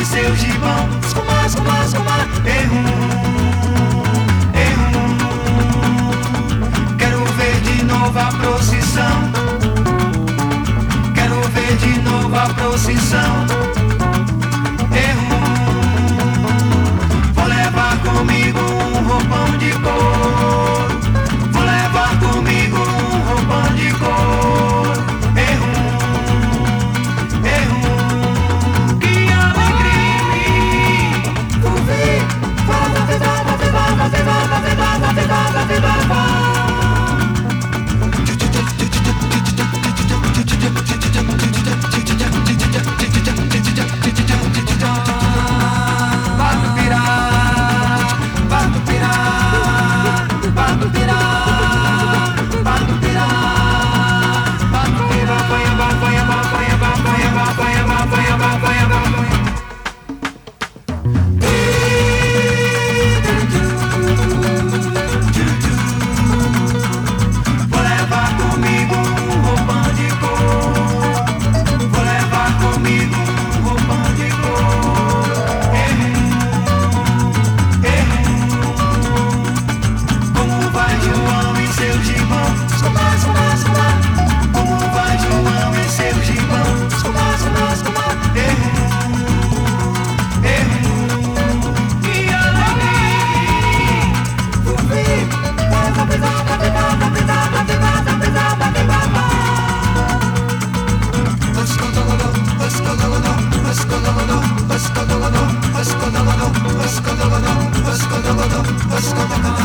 seu gibão. Escuma, escuma, escuma, errum. Quero ver de novo a procissão. Quero ver de novo a procissão. Vou levar comigo um roupão de couro. Vou levar comigo um roupão de couro. Que alegria! Let's go.